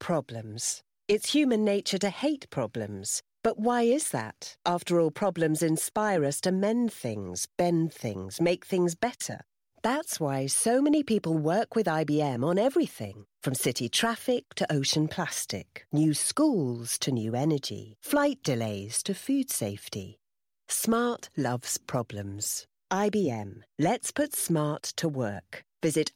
problems. It's human nature to hate problems. But why is that? After all, problems inspire us to mend things, bend things, make things better. That's why so many people work with IBM on everything, from city traffic to ocean plastic, new schools to new energy, flight delays to food safety. Smart loves problems. IBM. Let's put smart to work. Visit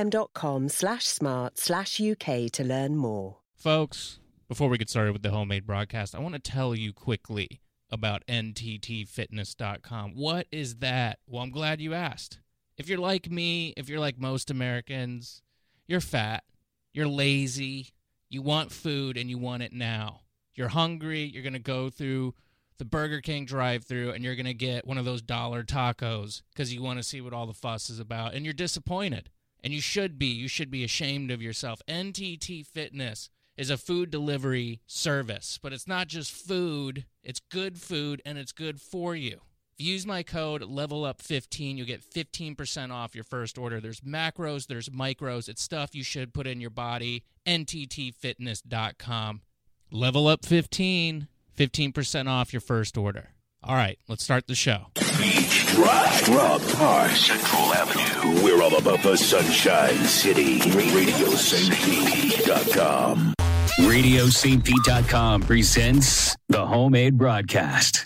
ibm.com/smart/UK to learn more. Folks, before we get started with the homemade broadcast, I want to tell you quickly about nttfitness.com. What is that? Well, I'm glad you asked. If you're like me, if you're like most Americans, you're fat, you're lazy, you want food, and you want it now. You're hungry, you're going to go through the Burger King drive-thru, and you're going to get one of those dollar tacos because you want to see what all the fuss is about, and you're disappointed. And you should be. You should be ashamed of yourself. NTT Fitness is a food delivery service, but it's not just food. It's good food, and it's good for you. If you use my code LEVELUP15, you'll get 15% off your first order. There's macros, there's micros. It's stuff you should put in your body. NTTfitness.com. LEVELUP15, 15% off your first order. All right, let's start the show. Beach, Drive, Rock Park, Central Avenue. We're all about the Sunshine City. RadioStPete.com. RadioStPete.com presents the homemade broadcast.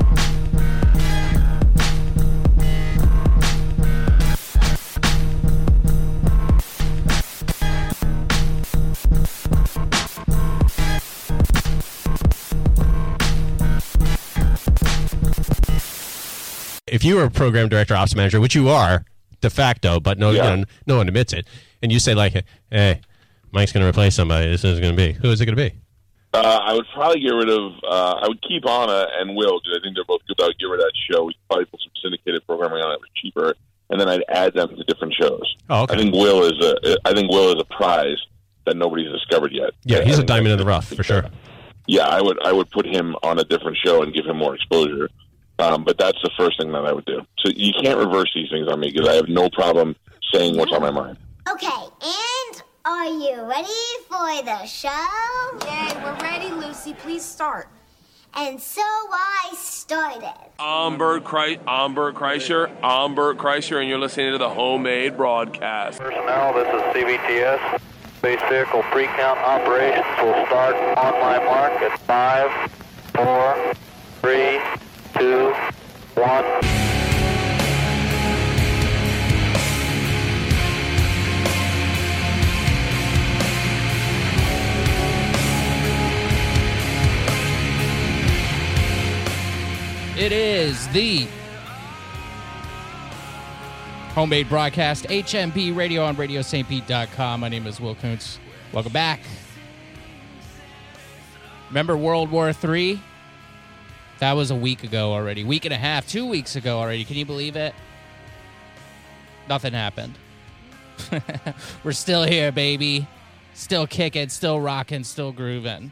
If you were a program director, ops manager, which you are de facto, but no one admits it, and you say like, "Hey, Mike's going to replace somebody. This is going to be. Who is it going to be?" I would probably get rid of. I would keep Anna and Will because I think they're both good. I would get rid of that show. We'd probably put some syndicated programming on it was cheaper, and then I'd add them to different shows. Oh, okay. I think Will is a prize that nobody's discovered yet. Yeah, he's a diamond in the rough for sure. Yeah, I would put him on a different show and give him more exposure. But that's the first thing that I would do. So you can't reverse these things on me because I have no problem saying what's on my mind. Okay, and are you ready for the show? Yay, we're ready, Lucy. Please start. And so I started. I'm Bert Kreischer, and you're listening to the homemade broadcast. Personnel, this is CVTS. Base vehicle pre-count operations will start on my mark at 5, 4, 3, 2, 1. It is the homemade broadcast, HMP Radio on RadioStPete.com. My name is Will Kuntz. Welcome back. Remember World War III? That was a week ago already. Week and a half, 2 weeks ago already. Can you believe it? Nothing happened. We're still here, baby. Still kicking, still rocking, still grooving.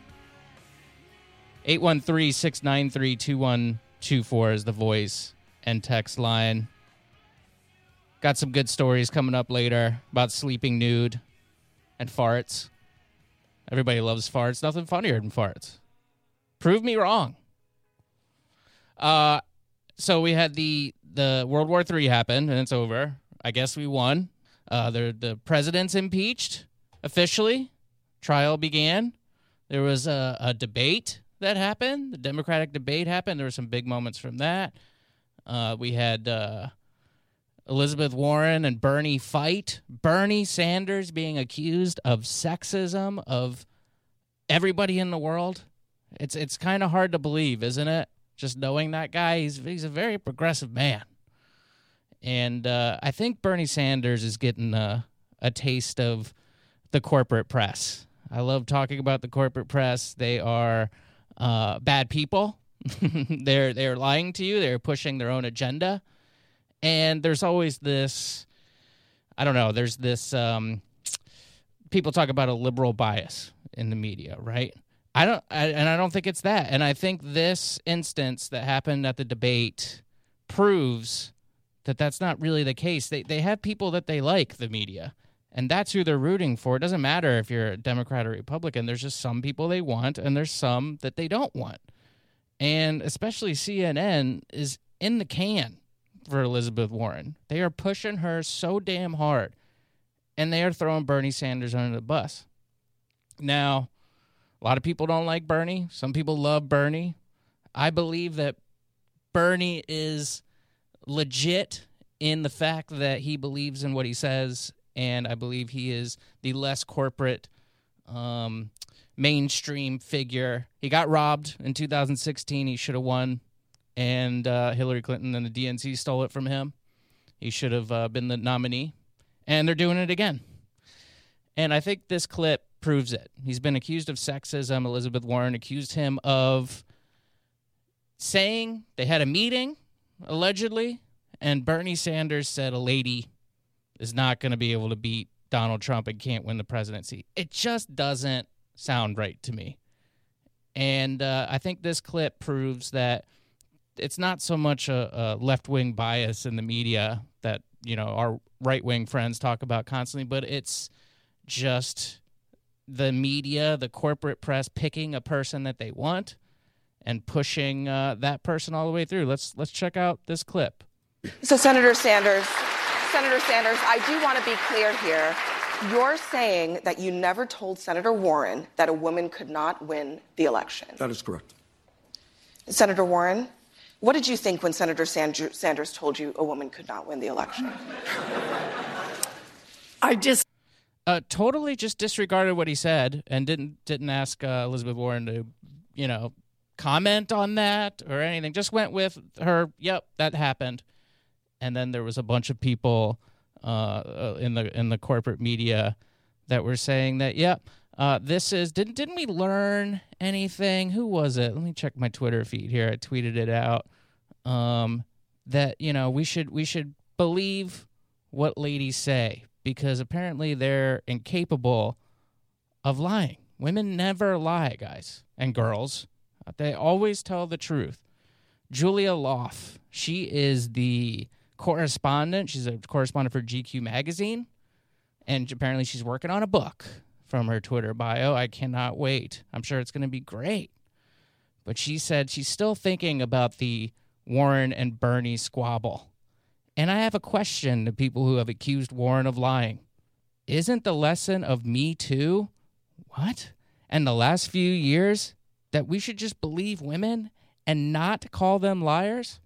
813-693-2124 is the voice and text line. Got some good stories coming up later about sleeping nude and farts. Everybody loves farts. Nothing funnier than farts. Prove me wrong. So we had the World War III happen, and it's over. I guess we won. The president's impeached officially. Trial began. There was a debate that happened. The Democratic debate happened. There were some big moments from that. We had Elizabeth Warren and Bernie fight. Bernie Sanders being accused of sexism of everybody in the world. It's kind of hard to believe, isn't it? Just knowing that guy, he's a very progressive man. And I think Bernie Sanders is getting a taste of the corporate press. I love talking about the corporate press. They are bad people. They're lying to you. They're pushing their own agenda. And there's always this, I don't know, there's this, people talk about a liberal bias in the media, right? I don't think it's that. And I think this instance that happened at the debate proves that that's not really the case. They have people that they like, the media, And that's who they're rooting for. It doesn't matter if you're a Democrat or Republican. There's just some people they want, and there's some that they don't want. And especially CNN is in the can for Elizabeth Warren. They are pushing her so damn hard, and they are throwing Bernie Sanders under the bus. Now, a lot of people don't like Bernie. Some people love Bernie. I believe that Bernie is legit in the fact that he believes in what he says, and I believe he is the less corporate mainstream figure. He got robbed in 2016. He should have won, and Hillary Clinton and the DNC stole it from him. He should have been the nominee, and they're doing it again. And I think this clip proves it. He's been accused of sexism. Elizabeth Warren accused him of saying they had a meeting, allegedly, and Bernie Sanders said a lady is not going to be able to beat Donald Trump and can't win the presidency. It just doesn't sound right to me. And I think this clip proves that it's not so much a left-wing bias in the media that, you know, our right-wing friends talk about constantly, but it's just the media, the corporate press, picking a person that they want and pushing that person all the way through. Let's check out this clip. So, Senator Sanders, I do want to be clear here. You're saying that you never told Senator Warren that a woman could not win the election. That is correct. Senator Warren, what did you think when Senator Sanders told you a woman could not win the election? Totally just disregarded what he said and didn't ask Elizabeth Warren to, you know, comment on that or anything. Just went with her, yep, that happened. And then there was a bunch of people in the corporate media that were saying that, yep, this is didn't we learn anything? Who was it? Let me check my Twitter feed here. I tweeted it out. That, you know, we should believe what ladies say, because apparently they're incapable of lying. Women never lie, guys and girls. They always tell the truth. Julia Loff, she is the correspondent. She's a correspondent for GQ magazine, and apparently she's working on a book from her Twitter bio. I cannot wait. I'm sure it's going to be great. But she said she's still thinking about the Warren and Bernie squabble. And I have a question to people who have accused Warren of lying. Isn't the lesson of Me Too, what? And the last few years, that we should just believe women and not call them liars?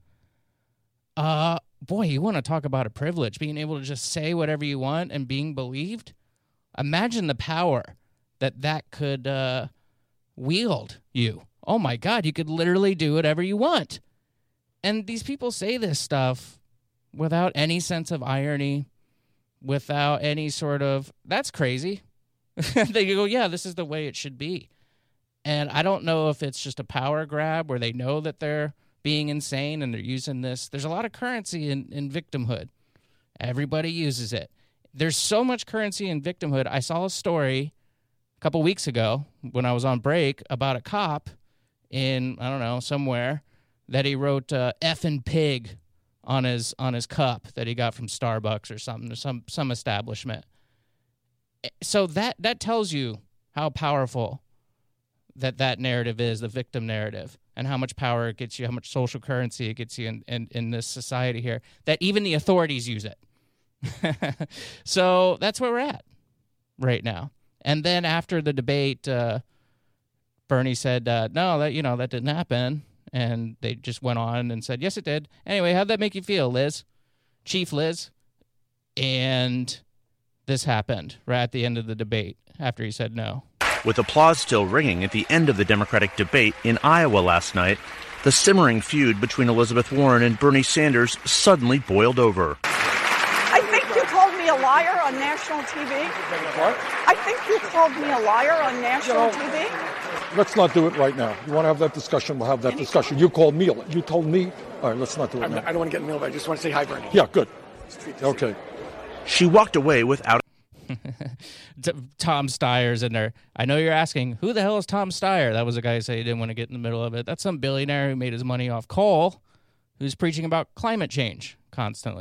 Boy, you want to talk about a privilege, being able to just say whatever you want and being believed? Imagine the power that could wield you. Oh my God, you could literally do whatever you want. And these people say this stuff without any sense of irony, without any sort of, that's crazy. They go, yeah, this is the way it should be. And I don't know if it's just a power grab where they know that they're being insane and they're using this. There's a lot of currency in victimhood. Everybody uses it. There's so much currency in victimhood. I saw a story a couple weeks ago when I was on break about a cop in, I don't know, somewhere, that he wrote effing pig on his cup that he got from Starbucks or something, or some establishment. So that tells you how powerful that narrative is, the victim narrative, and how much power it gets you, how much social currency it gets you in this society here, that even the authorities use it. So that's where we're at right now. And then after the debate, Bernie said, no, that didn't happen. And they just went on and said, yes, it did. Anyway, how'd that make you feel, Liz? Chief Liz? And this happened right at the end of the debate after he said no. With applause still ringing at the end of the Democratic debate in Iowa last night, the simmering feud between Elizabeth Warren and Bernie Sanders suddenly boiled over. I think you called me a liar on national TV. What? I think you called me a liar on national TV. Let's not do it right now. You want to have that discussion, we'll have that discussion. You called me. You told me. All right, let's not do it now. I don't want to get in the middle of it. I just want to say hi, Bernie. Yeah, good. Okay. She walked away without... Tom Steyer's in there. I know you're asking, who the hell is Tom Steyer? That was a guy who said he didn't want to get in the middle of it. That's some billionaire who made his money off coal, who's preaching about climate change constantly.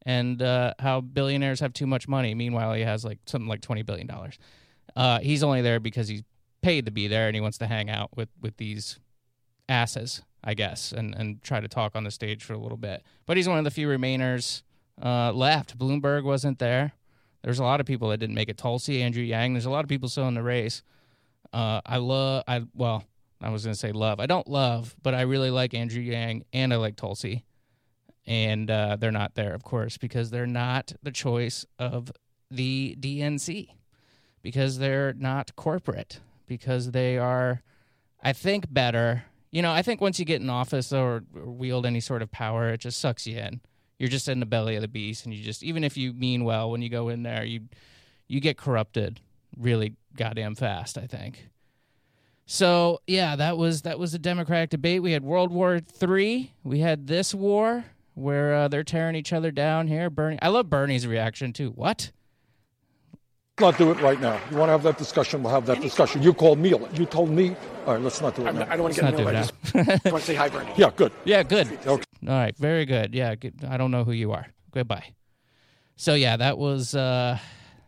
and how billionaires have too much money. Meanwhile, he has like something like $20 billion. He's only there because he's paid to be there, and he wants to hang out with these asses, I guess, and try to talk on the stage for a little bit. But he's one of the few remainers left. Bloomberg wasn't there. There's a lot of people that didn't make it. Tulsi, Andrew Yang. There's a lot of people still in the race. I was going to say love. I don't love, but I really like Andrew Yang, and I like Tulsi. And they're not there, of course, because they're not the choice of the DNC, because they're not corporate, because they are, I think, better. You know, I think once you get in office or wield any sort of power, it just sucks you in. You're just in the belly of the beast, and you just, even if you mean well, when you go in there, you get corrupted really goddamn fast, I think. So, yeah, that was a Democratic debate. We had World War III. We had this war where they're tearing each other down here. Bernie, I love Bernie's reaction, too. What? Let's not do it right now. You want to have that discussion, we'll have that discussion. You called me. You told me. All right, let's not do it now. I don't want to get into it. I just want to say hi, Bernie. Yeah, good. Yeah, good. Okay. All right, very good. Yeah, good. I don't know who you are. Goodbye. So yeah, that was the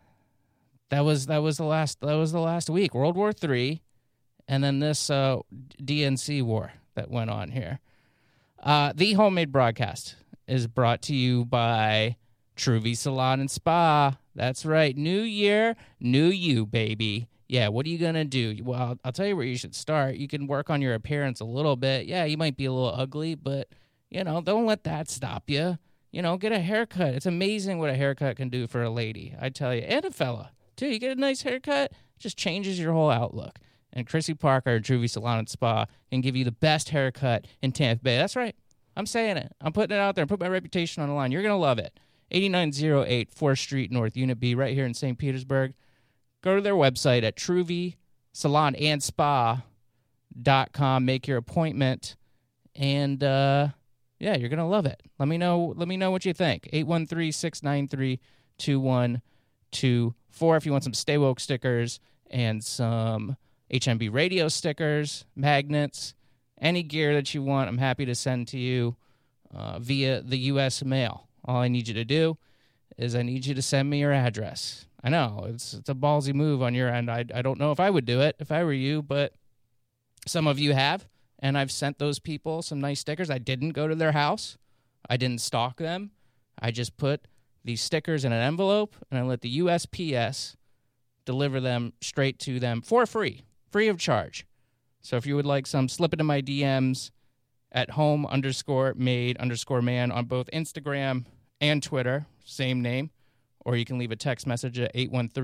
last week. World War III, and then this DNC war that went on here. The Homemade Broadcast is brought to you by Truvy Salon and Spa. That's right. New year, new you, baby. Yeah, what are you going to do? Well, I'll tell you where you should start. You can work on your appearance a little bit. Yeah, you might be a little ugly, but, you know, don't let that stop you. You know, get a haircut. It's amazing what a haircut can do for a lady, I tell you. And a fella, too. You get a nice haircut, it just changes your whole outlook. And Chrissy Parker at Truvy Salon and Spa can give you the best haircut in Tampa Bay. That's right. I'm saying it. I'm putting it out there. Put my reputation on the line. You're going to love it. 8908 4th Street North, Unit B, right here in St. Petersburg. Go to their website at TruvySalonandSpa.com. Make your appointment, and yeah, you're gonna love it. Let me know what you think. 813-693-2124. If you want some Stay Woke stickers and some HMB radio stickers, magnets, any gear that you want, I'm happy to send to you via the U.S. mail. All I need you to do is I need you to send me your address. I know, it's a ballsy move on your end. I don't know if I would do it if I were you, but some of you have, and I've sent those people some nice stickers. I didn't go to their house. I didn't stalk them. I just put these stickers in an envelope, and I let the USPS deliver them straight to them for free of charge. So if you would like some, slip into my DMs at home_made_man on both Instagram and Twitter, same name, or you can leave a text message at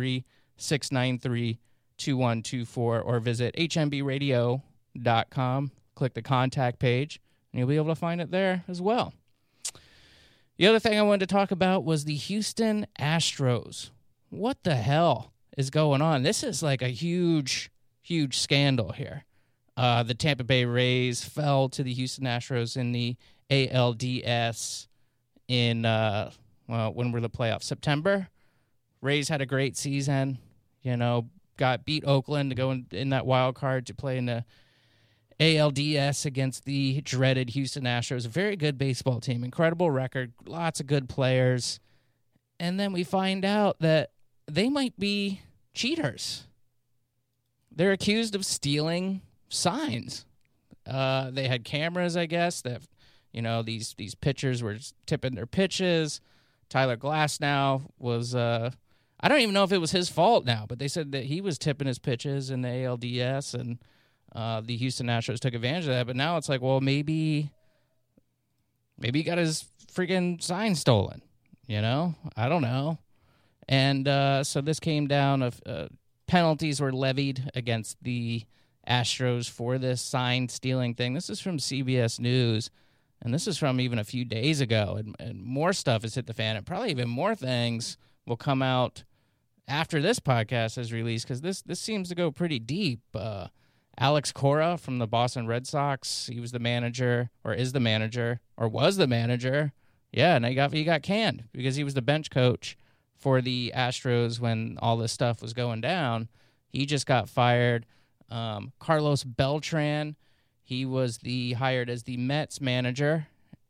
813-693-2124 or visit hmbradio.com, click the contact page, and you'll be able to find it there as well. The other thing I wanted to talk about was the Houston Astros. What the hell is going on? This is like a huge, huge scandal here. The Tampa Bay Rays fell to the Houston Astros in the ALDS in, when were the playoffs? September. Rays had a great season, beat Oakland to go in that wild card to play in the ALDS against the dreaded Houston Astros. A very good baseball team, incredible record, lots of good players. And then we find out that they might be cheaters. They're accused of stealing signs. They had cameras, I guess, that these pitchers were tipping their pitches. Tyler Glasnow was I don't even know if it was his fault now, but they said that he was tipping his pitches in the ALDS, and the Houston Astros took advantage of that. But now it's like, well, maybe he got his freaking sign stolen. I don't know. And so this came down of penalties were levied against the Astros for this sign stealing thing. This is from CBS News, and this is from even a few days ago, and more stuff has hit the fan, and probably even more things will come out after this podcast is released, because this seems to go pretty deep. Alex Cora from the Boston Red Sox, he was the manager, or is the manager, or was the manager. Yeah, and he got canned because he was the bench coach for the Astros when all this stuff was going down. He just got fired. Carlos Beltran, he was hired as the Mets manager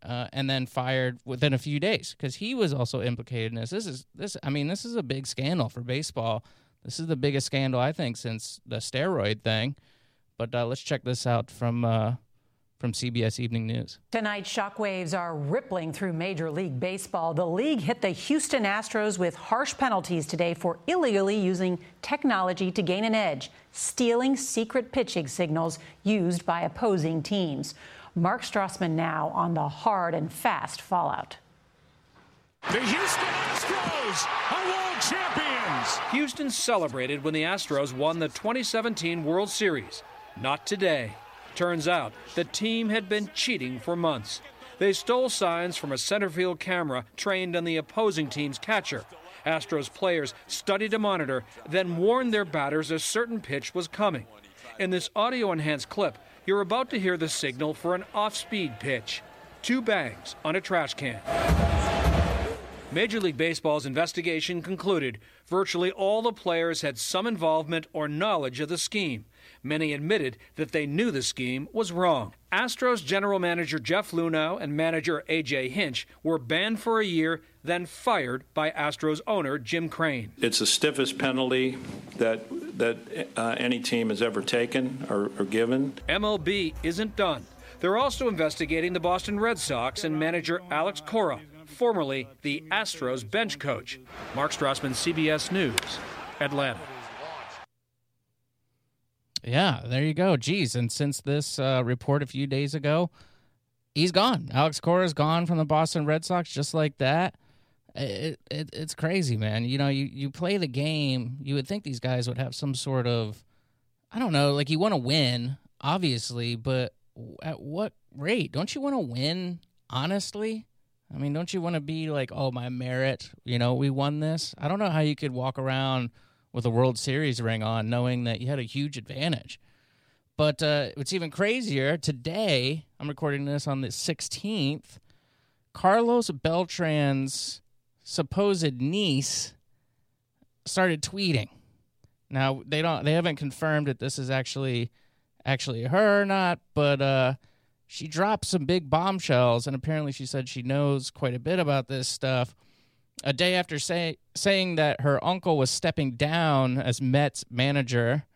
and then fired within a few days because he was also implicated in this. This is a big scandal for baseball. This is the biggest scandal, I think, since the steroid thing. But let's check this out from CBS Evening News. Tonight, shockwaves are rippling through Major League Baseball. The league hit the Houston Astros with harsh penalties today for illegally using technology to gain an edge, stealing secret pitching signals used by opposing teams. Mark Strassman now on the hard and fast fallout. The Houston Astros are world champions. Houston celebrated when the Astros won the 2017 World Series. Not today. Turns out the team had been cheating for months. They stole signs from a center field camera trained on the opposing team's catcher. Astros players studied a monitor, then warned their batters a certain pitch was coming. In this audio-enhanced clip, you're about to hear the signal for an off-speed pitch. 2 bangs on a trash can. Major League Baseball's investigation concluded virtually all the players had some involvement or knowledge of the scheme. Many admitted that they knew the scheme was wrong. Astros general manager Jeff Luhnow and manager A.J. Hinch were banned for a year, then fired by Astros owner Jim Crane. It's the stiffest penalty that any team has ever taken or given. MLB isn't done. They're also investigating the Boston Red Sox and manager Alex Cora, formerly the Astros bench coach. Mark Strassman, CBS News, Atlanta. Yeah, there you go. Geez, and since this report a few days ago, he's gone. Alex Cora's gone from the Boston Red Sox just like that. It's crazy, man. You know, you play the game, you would think these guys would have some sort of, I don't know, like you want to win, obviously, but at what rate? Don't you want to win, honestly? I mean, don't you want to be like, oh, my merit, we won this? I don't know how you could walk around with a World Series ring on knowing that you had a huge advantage. But what's even crazier, today, I'm recording this on the 16th, Carlos Beltran's supposed niece started tweeting. Now, they haven't confirmed that this is actually her or not, but she dropped some big bombshells, and apparently she said she knows quite a bit about this stuff. A day after saying that her uncle was stepping down as Mets manager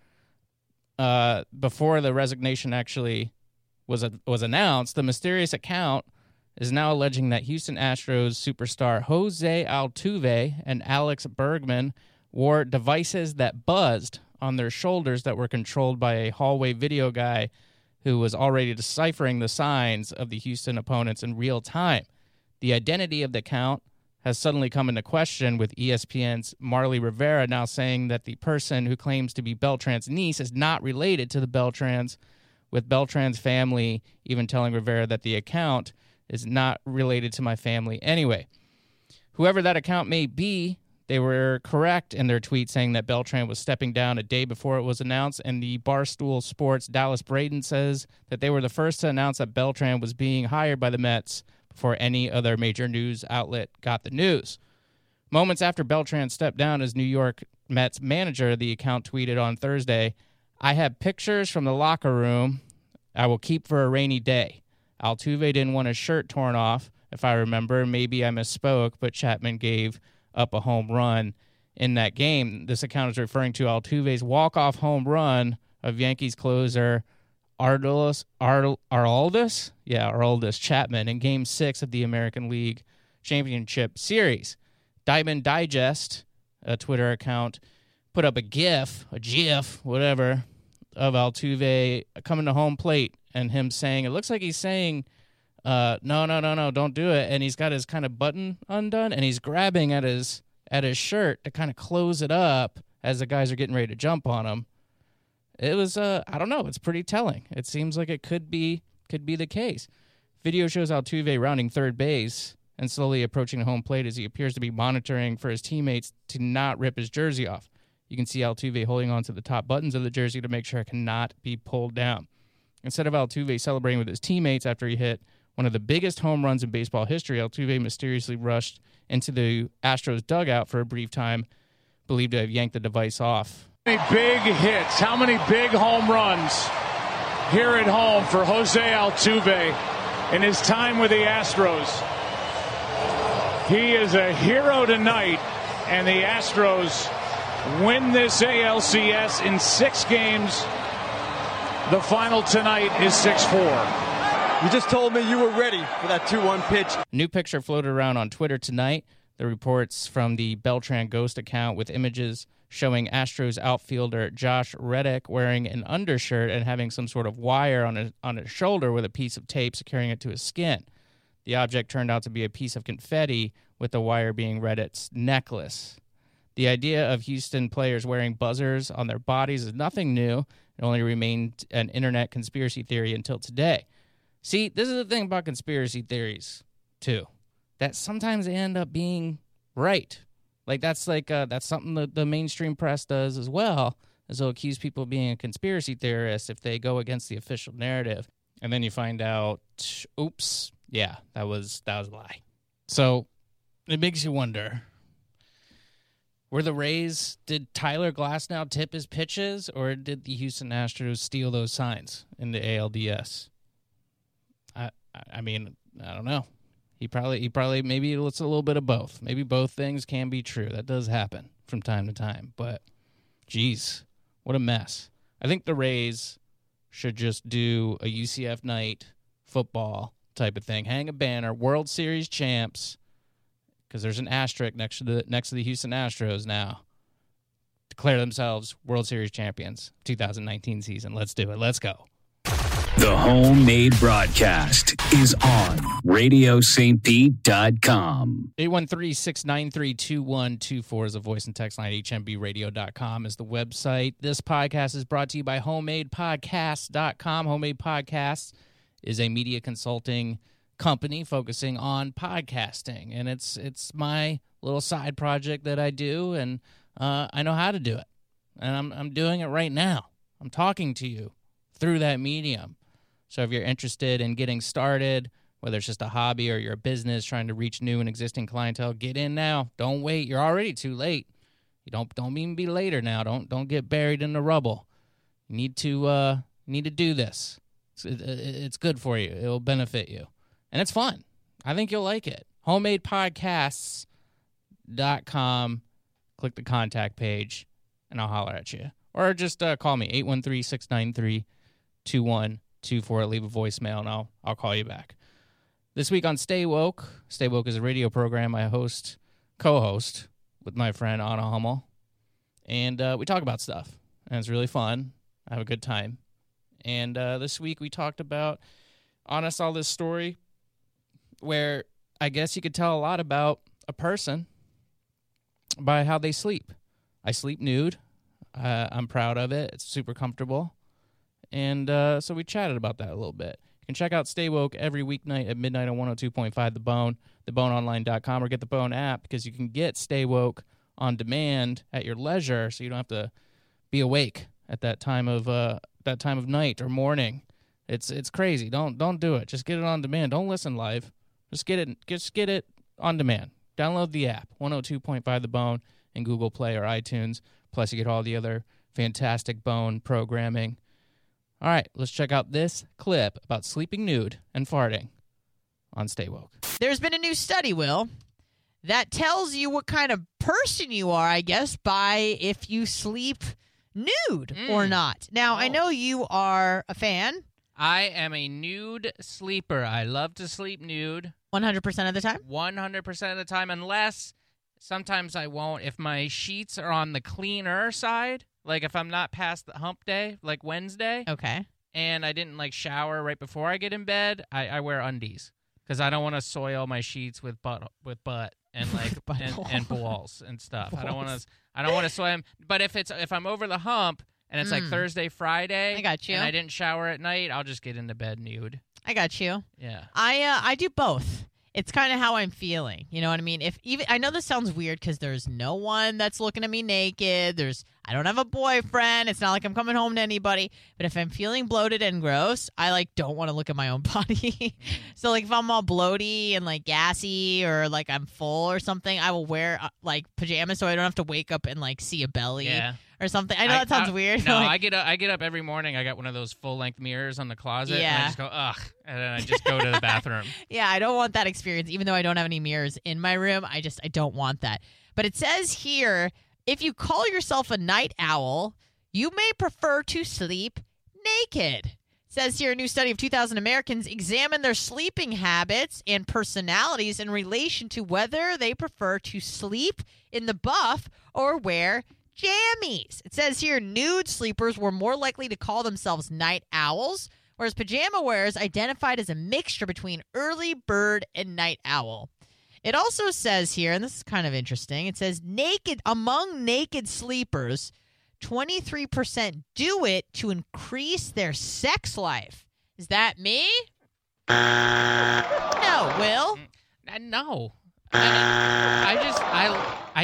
before the resignation actually was announced, the mysterious account is now alleging that Houston Astros superstar Jose Altuve and Alex Bergman wore devices that buzzed on their shoulders that were controlled by a hallway video guy who was already deciphering the signs of the Houston opponents in real time. The identity of the account has suddenly come into question, with ESPN's Marly Rivera now saying that the person who claims to be Beltran's niece is not related to the Beltrans, with Beltran's family even telling Rivera that the account is not related to my family anyway. Whoever that account may be, they were correct in their tweet saying that Beltran was stepping down a day before it was announced, and the Barstool Sports Dallas Braden says that they were the first to announce that Beltran was being hired by the Mets before any other major news outlet got the news. Moments after Beltran stepped down as New York Mets manager, the account tweeted on Thursday, "I have pictures from the locker room I will keep for a rainy day. Altuve didn't want his shirt torn off, if I remember. Maybe I misspoke, but Chapman gave up a home run in that game." This account is referring to Altuve's walk-off home run of Yankees closer Aroldis Chapman in Game 6 of the American League Championship Series. Diamond Digest, a Twitter account, put up a GIF, whatever, of Altuve coming to home plate and him saying, it looks like he's saying, no, don't do it. And he's got his kind of button undone, and he's grabbing at his shirt to kind of close it up as the guys are getting ready to jump on him. It was, I don't know, it's pretty telling. It seems like it could be the case. Video shows Altuve rounding third base and slowly approaching the home plate as he appears to be monitoring for his teammates to not rip his jersey off. You can see Altuve holding on to the top buttons of the jersey to make sure it cannot be pulled down. Instead of Altuve celebrating with his teammates after he hit one of the biggest home runs in baseball history, Altuve mysteriously rushed into the Astros dugout for a brief time, believed to have yanked the device off. How many big hits, how many big home runs here at home for Jose Altuve. in his time with the Astros. He is a hero tonight, and the Astros win this ALCS in 6 games. The final tonight is 6-4. You just told me you were ready for that 2-1 pitch. New picture floated around on Twitter tonight. The reports from the Beltran Ghost account with images showing Astros outfielder Josh Reddick wearing an undershirt and having some sort of wire on his shoulder with a piece of tape securing it to his skin. The object turned out to be a piece of confetti, with the wire being Reddick's necklace. The idea of Houston players wearing buzzers on their bodies is nothing new. It only remained an internet conspiracy theory until today. See, this is the thing about conspiracy theories, too, that sometimes they end up being right. That's something that the mainstream press does as well, is they'll accuse people of being a conspiracy theorist if they go against the official narrative. And then you find out, oops, yeah, that was a lie. So it makes you wonder, were the Rays, did Tyler Glasnow tip his pitches, or did the Houston Astros steal those signs in the ALDS? I mean, I don't know. He probably maybe it's a little bit of both. Maybe both things can be true. That does happen from time to time. But, geez, what a mess. I think the Rays should just do a UCF night football type of thing. Hang a banner, World Series champs, because there's an asterisk next to the Houston Astros now. Declare themselves World Series champions 2019 season. Let's do it. Let's go. The homemade broadcast is on RadioSt.Pete.com. 813-693-2124 is the voice and text line. HMBradio.com is the website. This podcast is brought to you by HomemadePodcasts.com. Homemade Podcasts is a media consulting company focusing on podcasting, and it's my little side project that I do, and I know how to do it, and I'm doing it right now. I'm talking to you through that medium. So if you're interested in getting started, whether it's just a hobby or you're a business trying to reach new and existing clientele, get in now. Don't wait. You're already too late. You don't even be later now. Don't get buried in the rubble. You need to do this. It's good for you. It'll benefit you. And it's fun. I think you'll like it. HomemadePodcasts.com. Click the contact page, and I'll holler at you. Or just call me, 813-693-2124. Leave a voicemail, and I'll call you back. This week on Stay Woke. Stay Woke is a radio program I co-host with my friend Anna Hummel. And we talk about stuff, and it's really fun. I have a good time. And this week we talked about, Anna saw this story where I guess you could tell a lot about a person by how they sleep. I sleep nude. I'm proud of it. It's super comfortable. And so we chatted about that a little bit. You can check out Stay Woke every weeknight at midnight on 102.5 The Bone, theboneonline.com, or get the Bone app, because you can get Stay Woke on demand at your leisure, so you don't have to be awake at that time of night or morning. It's crazy. Don't do it. Just get it on demand. Don't listen live. Just get it on demand. Download the app, 102.5 The Bone, in Google Play or iTunes. Plus, you get all the other fantastic Bone programming. All right, let's check out this clip about sleeping nude and farting on Stay Woke. There's been a new study, Will, that tells you what kind of person you are, I guess, by if you sleep nude or not. Now, I know you are a fan. I am a nude sleeper. I love to sleep nude. 100% of the time? 100% of the time, unless sometimes I won't. If my sheets are on the cleaner side, like if I'm not past the hump day, like Wednesday. Okay. And I didn't like shower right before I get in bed, I wear undies. Because I don't want to soil my sheets with butt and like and balls and stuff. Balls. I don't want to soil them. But if I'm over the hump and it's like Thursday, Friday, I got you. And I didn't shower at night, I'll just get into bed nude. I got you. Yeah. I do both. It's kind of how I'm feeling. You know what I mean? I know this sounds weird because there's no one that's looking at me naked. I don't have a boyfriend. It's not like I'm coming home to anybody. But if I'm feeling bloated and gross, I don't want to look at my own body. So if I'm all bloaty and gassy or I'm full or something, I will wear pajamas so I don't have to wake up and see a belly or something. I know that sounds weird. No, I get up every morning. I got one of those full-length mirrors on the closet. Yeah. And I just go, ugh. And then I just go to the bathroom. Yeah, I don't want that experience. Even though I don't have any mirrors in my room, I don't want that. But it says here, if you call yourself a night owl, you may prefer to sleep naked. It says here, a new study of 2,000 Americans examined their sleeping habits and personalities in relation to whether they prefer to sleep in the buff or wear jammies. It says here, nude sleepers were more likely to call themselves night owls, whereas pajama wearers identified as a mixture between early bird and night owl. It also says here, and this is kind of interesting, it says among naked sleepers, 23% do it to increase their sex life. Is that me? No, Will? No. I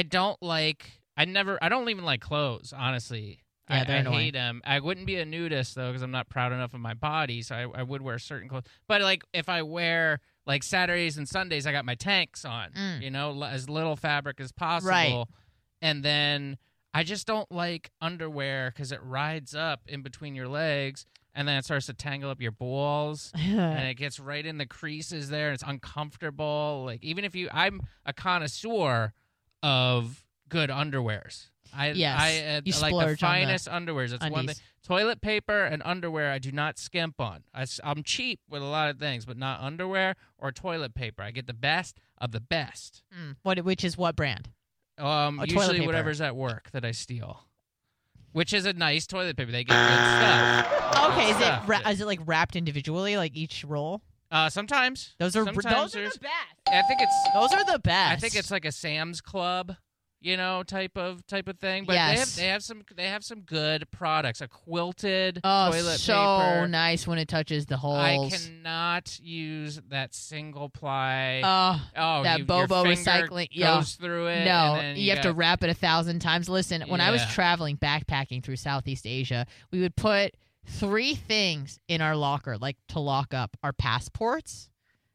don't even like clothes, honestly. Yeah, I annoying. hate them. I wouldn't be a nudist, though, because I'm not proud enough of my body, so I would wear certain clothes. But, if I wear, Saturdays and Sundays, I got my tanks on, as little fabric as possible. Right. And then I just don't like underwear because it rides up in between your legs, and then it starts to tangle up your balls, and it gets right in the creases there, and it's uncomfortable. I'm a connoisseur of good underwears. I you like the splurge finest underwears. It's undies. one thing. Toilet paper and underwear I do not skimp on. I'm cheap with a lot of things, but not underwear or toilet paper. I get the best of the best. Which is what brand? Toilet Usually paper. whatever's at work that I steal. Which is a nice toilet paper. They get good stuff. Okay, Good stuff. is it wrapped individually, each roll? Sometimes. Those are the best. I think Those are the best. I think it's like a Sam's Club, type of thing. But Yes. they have some good products. A quilted Oh, toilet so paper. nice when it touches the holes. I cannot use that single ply. That your Bobo finger recycling goes through it. No, and then you have to wrap it 1,000 times. Listen, when I was Yeah. traveling backpacking through Southeast Asia, we would put 3 things in our locker, to lock up: our passports,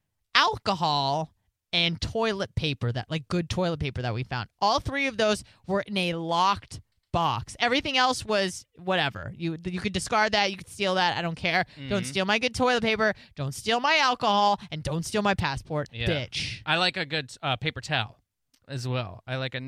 alcohol, and toilet paper. Good toilet paper that we found. All 3 of those were in a locked box. Everything else was whatever. You could discard that. You could steal that. I don't care. Don't steal my good toilet paper. Don't steal my alcohol. And don't steal my passport, bitch. I like a good paper towel as well. I like the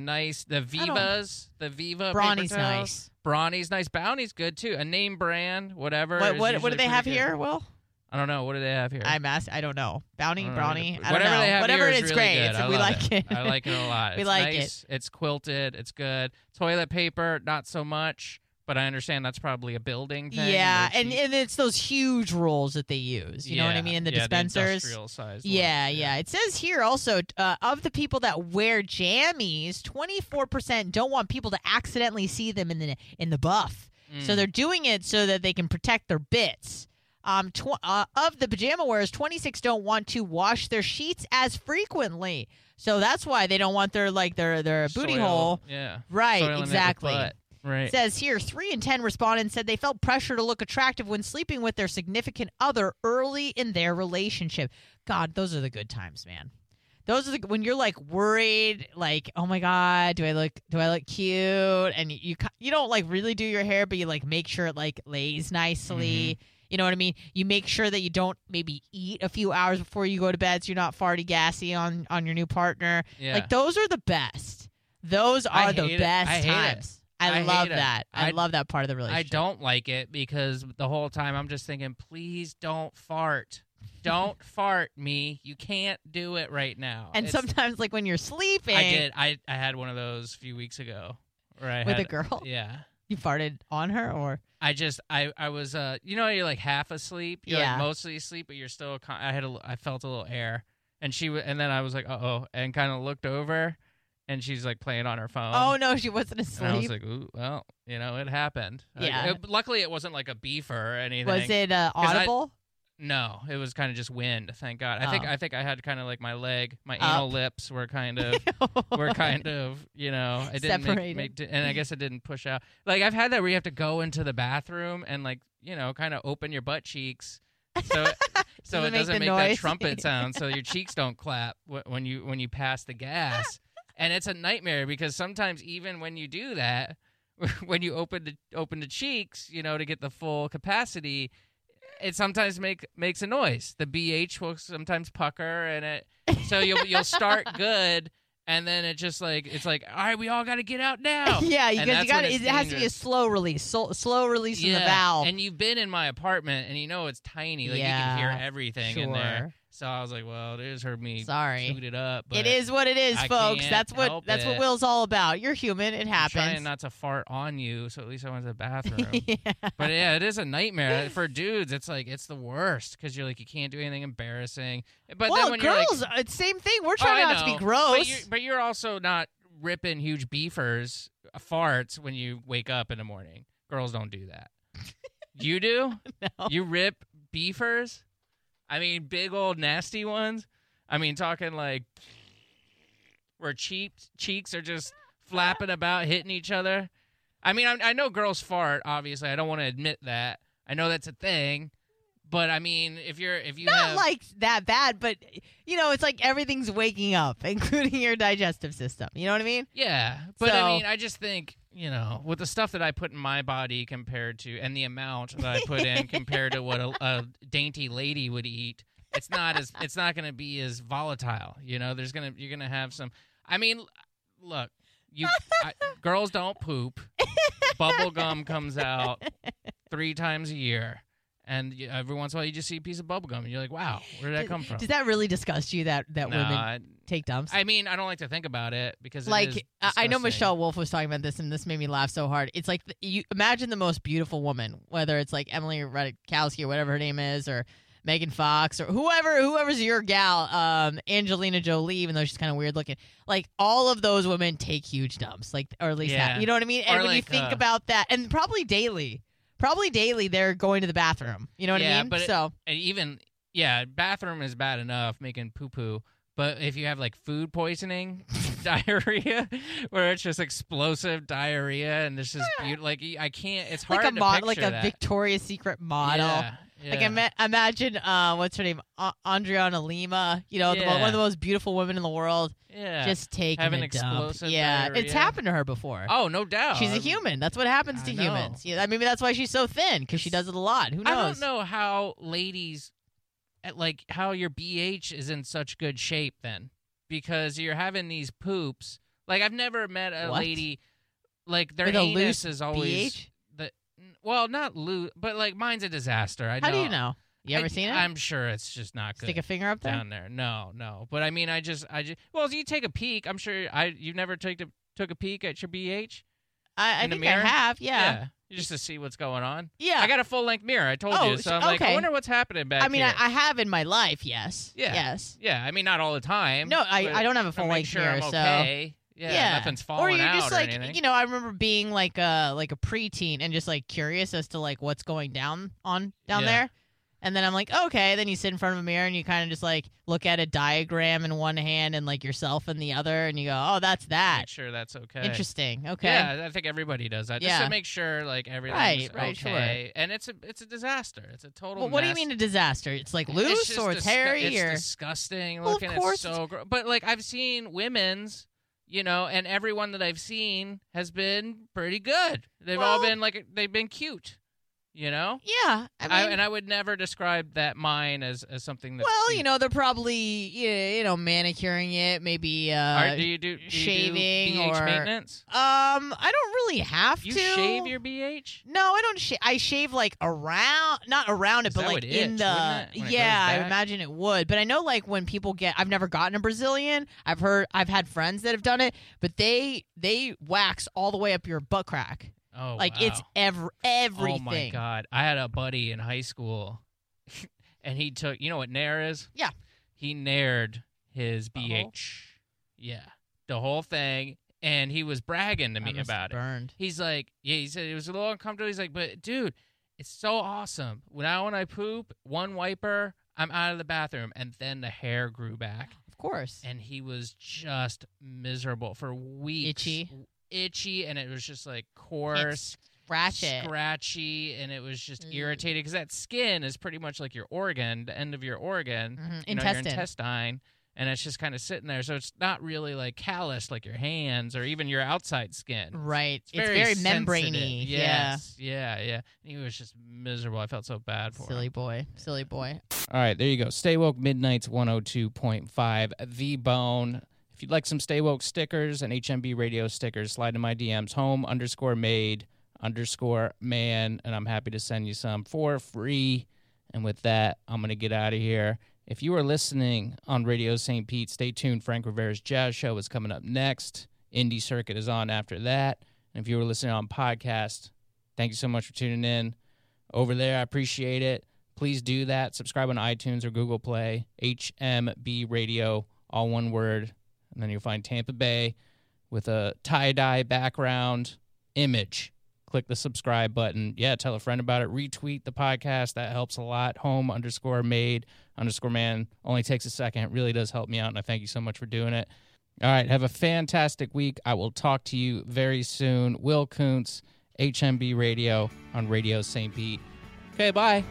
Vivas, the Viva Brawny's paper towels. nice. Brawny's nice. Bounty's good too. A name brand, whatever. What do they have here, Will? I don't know. What do they have here? I don't know. Bounty, Brawny. I don't Whatever know. they have Whatever here it is, really great. good. We I love like it. I like it a lot. We It's like nice. It's quilted. It's good. Toilet paper, not so much. But I understand that's probably a building thing. Yeah, and it's those huge rolls that they use. You know what I mean? In the dispensers. The industrial size. Yeah. It says here also, of the people that wear jammies, 24% don't want people to accidentally see them in the buff. So they're doing it so that they can protect their bits. Of the pajama wearers, 26 don't want to wash their sheets as frequently. So that's why they don't want their booty hole. Yeah. Right, Soiling it with exactly. butt. Right. It says here, 3 in 10 respondents said they felt pressure to look attractive when sleeping with their significant other early in their relationship. God, those are the good times, man. Those are when you're worried, oh my God, do I look cute? And you don't really do your hair, but you make sure it lays nicely. Mm-hmm. You know what I mean? You make sure that you don't maybe eat a few hours before you go to bed so you're not farty gassy on your new partner. Yeah. Those are the best. Those are the best times. I love that. I love that part of the relationship. I don't like it because the whole time I'm just thinking, please don't fart. Don't fart me. You can't do it right now. And sometimes, when you're sleeping. I did. I had one of those a few weeks ago. With a girl? Yeah. You farted on her, or? I was, you're half asleep. You're mostly asleep, but you're still, I felt a little air. And and then I was like, uh-oh, and kind of looked over. And she's playing on her phone. Oh, no, she wasn't asleep. And I was like, ooh, well, it happened. Yeah. Luckily, it wasn't a beefer or anything. Was it audible? No, it was kind of just wind. Thank God. I think I had kind of like my anal lips were kind of I didn't separated, and I guess it didn't push out. Like I've had that where you have to go into the bathroom and like kind of open your butt cheeks, so it doesn't make that trumpet sound, so your cheeks don't clap when you pass the gas, and it's a nightmare because sometimes even when you do that, when you open the cheeks, to get the full capacity. It sometimes makes a noise. The BH will sometimes pucker, and so you'll start good, and then it's like all right, we all got to get out now. Yeah, because it has to be a slow release, slow release from the valve. And you've been in my apartment, and it's tiny, like you can hear everything in there. So I was like, well, it has heard me toot it up. But it is what it is, folks. That's what Will's all about. You're human. It happens. I'm trying not to fart on you, so at least I went to the bathroom. But yeah, it is a nightmare for dudes. It's like it's the worst because you're like you can't do anything embarrassing. But then when girls, you're like, it's same thing. We're trying not to be gross. But you're also not ripping huge beefers farts when you wake up in the morning. Girls don't do that. You do? No. You rip beefers? I mean, big old nasty ones. I mean, talking like where cheeks are just flapping about, hitting each other. I mean, I know girls fart. Obviously, I don't want to admit that. I know that's a thing. But I mean, if you not have like that bad, but it's like everything's waking up, including your digestive system. You know what I mean? Yeah, but I mean, I just think with the stuff that I put in my body compared to, and the amount that I put in compared to what a dainty lady would eat, it's not going to be as volatile. You're going to have some. I mean, look, girls don't poop. Bubble gum comes out 3 times a year. And every once in a while, you just see a piece of bubble gum, and you're like, "Wow, where did that come from?" Does that really disgust you that women take dumps? I mean, I don't like to think about it because I know Michelle Wolf was talking about this, and this made me laugh so hard. It's like you imagine the most beautiful woman, whether it's like Emily Ratajkowski or whatever her name is, or Megan Fox or whoever's your gal, Angelina Jolie, even though she's kind of weird looking. Like all of those women take huge dumps, or at least you know what I mean. And when you think about that, and probably daily. They're going to the bathroom. You know what I mean? But bathroom is bad enough, making poo-poo. But if you have like food poisoning, diarrhea, where it's just explosive diarrhea and it's just I can't. It's hard to picture like a Victoria's Secret model. Yeah. Like imagine what's her name, Adriana Lima. One of the most beautiful women in the world. Yeah, just taking having a dump. explosive Yeah, diarrhea. It's happened to her before. Oh, no doubt. She's a human. That's what happens to humans. Yeah, maybe that's why she's so thin because she does it a lot. Who knows? I don't know how ladies, like how your BH is in such good shape then, because you're having these poops. Like I've never met a lady like their anus is always. BH? Well, not loose, but like mine's a disaster. How do you know? You ever seen it? I'm sure it's just not good. Stick a finger up there? Down there. No. But I mean, I just. Well, you take a peek. I'm sure you never took a peek at your BH. I think I have. Yeah. Just to see what's going on. Yeah. I got a full length mirror. I told you. So I'm like, I wonder what's happening back here. I mean, I have in my life. Yes. Yeah. Yes. Yeah. I mean, not all the time. No, I don't have a full length mirror. I'm okay. Yeah, nothing's falling out or you're just like, anything. I remember being like a preteen and just like curious as to like what's going down there. And then I'm like, okay. Then you sit in front of a mirror and you kind of just like look at a diagram in one hand and like yourself in the other, and you go, oh, that's that. Make sure that's okay. Interesting. Okay. Yeah, I think everybody does that just to make sure like everything's okay. Sure. And it's a disaster. It's a total. Well, what do you mean a disaster? It's like loose or it's hairy it's or disgusting well, looking. Of course. It's so gross. But like I've seen women's. And everyone that I've seen has been pretty good. They've all been they've been cute. Yeah. I would never describe that mine as something that's cute. They're probably manicuring it, maybe do you do shaving BH or maintenance? I don't really have you to. You shave your BH? No, I don't. I shave like around, not around it, but like in the. I imagine it would. But I know like when people I've never gotten a Brazilian. I've had friends that have done it, but they wax all the way up your butt crack. Oh, like wow. it's everything. Oh my God! I had a buddy in high school, and he took. You know what Nair is? Yeah. He Naired his BH. Yeah, the whole thing, and he was bragging to me about it. Burned. He's like, he said it was a little uncomfortable. He's like, but dude, It's so awesome. Now when I poop, one wiper, I'm out of the bathroom, and then the hair grew back. Of course. And he was just miserable for weeks. Itchy, and it was just like coarse. Scratchy, and it was just irritated because that skin is pretty much like your organ, the end of your organ, your intestine, and it's just kind of sitting there. So it's not really like callous like your hands or even your outside skin. Right. It's very membraney. Yes. Yeah. And he was just miserable. I felt so bad for him. Silly boy. All right, there you go. Stay Woke Midnights 102.5, The Bone. If you'd like some Stay Woke stickers and HMB radio stickers, slide in my DMs, home_made_man, and I'm happy to send you some for free. And with that, I'm going to get out of here. If you are listening on Radio St. Pete, stay tuned. Frank Rivera's Jazz Show is coming up next. Indie Circuit is on after that. And if you were listening on podcast, thank you so much for tuning in over there. I appreciate it. Please do that. Subscribe on iTunes or Google Play. HMB Radio, all one word. And then you'll find Tampa Bay with a tie-dye background image. Click the subscribe button. Yeah, tell a friend about it. Retweet the podcast. That helps a lot. Home_made_man. Only takes a second. It really does help me out, and I thank you so much for doing it. All right, have a fantastic week. I will talk to you very soon. Will Kuntz, HMB Radio on Radio St. Pete. Okay, bye.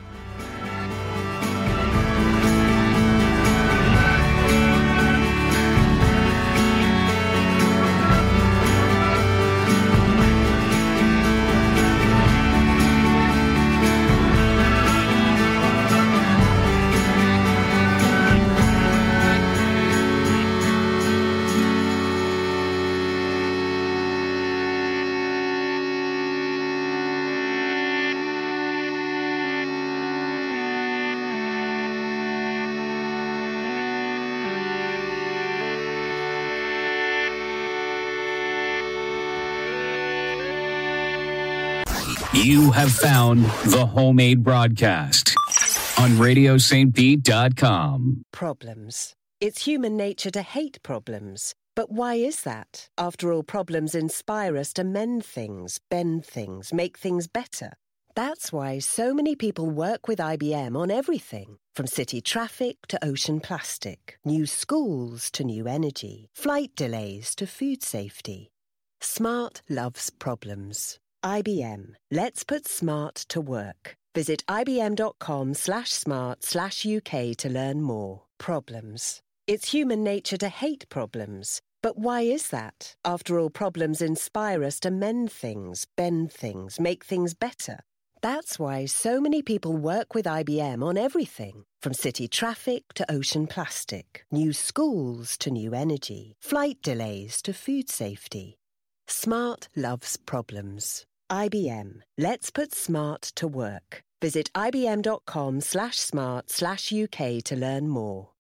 You have found the Homemade Broadcast on RadioSt.Pete.com. Problems. It's human nature to hate problems. But why is that? After all, problems inspire us to mend things, bend things, make things better. That's why so many people work with IBM on everything. From city traffic to ocean plastic, new schools to new energy, flight delays to food safety. Smart loves problems. IBM. Let's put smart to work. Visit ibm.com/smart/UK to learn more. Problems. It's human nature to hate problems. But why is that? After all, problems inspire us to mend things, bend things, make things better. That's why so many people work with IBM on everything. From city traffic to ocean plastic, new schools to new energy, flight delays to food safety. Smart loves problems. IBM. Let's put smart to work. Visit ibm.com/smart/UK to learn more.